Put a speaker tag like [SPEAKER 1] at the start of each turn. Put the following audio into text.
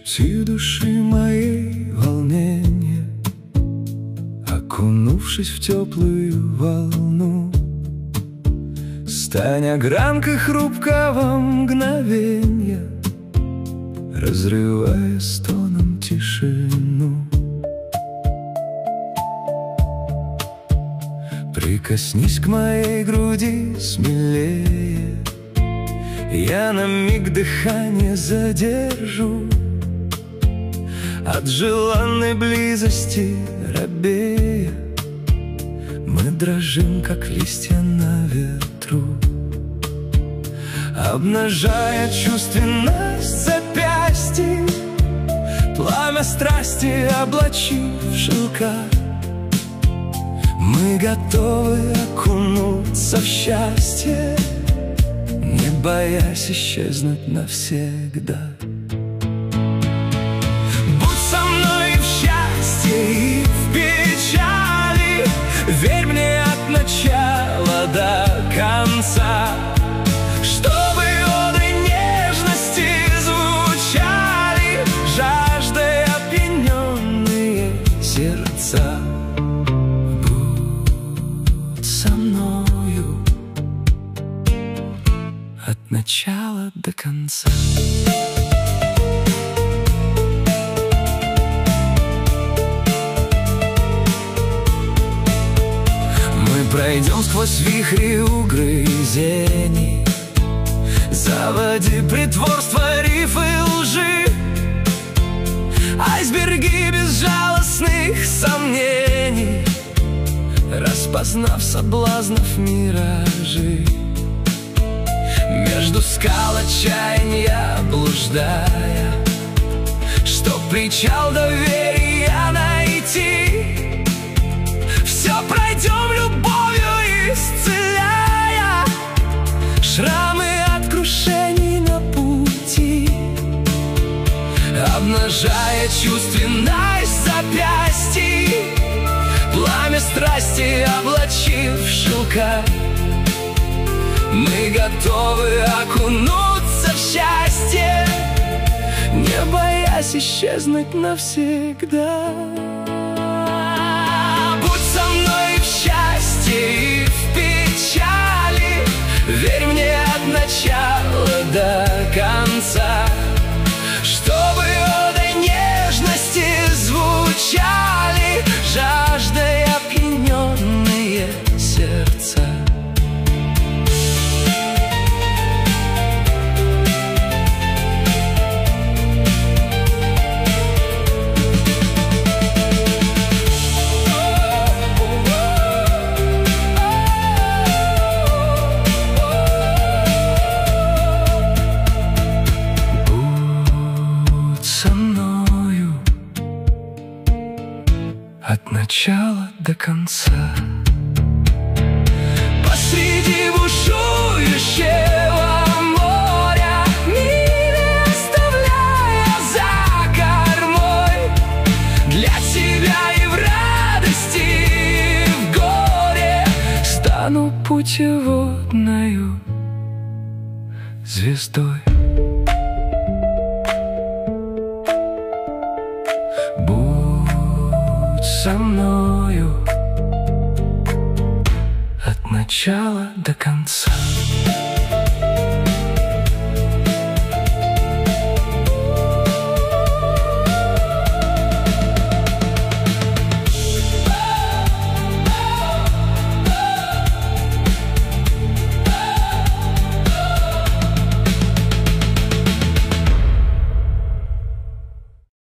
[SPEAKER 1] всей души моей волнение, окунувшись в теплую волну. Стань огранкой хрупкого мгновенья, разрывая стоном тишину. Прикоснись к моей груди смелее, я на миг дыхание задержу. От желанной близости робея мы дрожим, как листья на ветру, обнажая чувственность запястья, пламя страсти облачив в шелка. Мы готовы окунуться в счастье, не боясь исчезнуть навсегда. Будь со мной и в счастье, и в печали, верь мне от начала до конца, чтобы оды нежности звучали, жаждой опьяненные сердца. От начала до конца. Мы пройдем сквозь вихри угрызений, заводи притворства, рифы лжи, айсберги безжалостных сомнений, распознав соблазнов миражи. Между скал отчаяния блуждая, чтоб причал доверия найти, все пройдем любовью, исцеляя шрамы от крушений на пути, обнажая чувственность запястья, пламя страсти облачив в шелка. Мы готовы окунуться в счастье, не боясь исчезнуть навсегда. Будь со мной в счастье и в печали, верь мне от начала до конца, чтобы оды нежности звучали, жаждой опьяненные сердца. От начала до конца. Посреди бушующего моря, мили оставляя за кормой, для тебя и в радости, и в горе стану путеводною звездой. Со мною от начала до конца.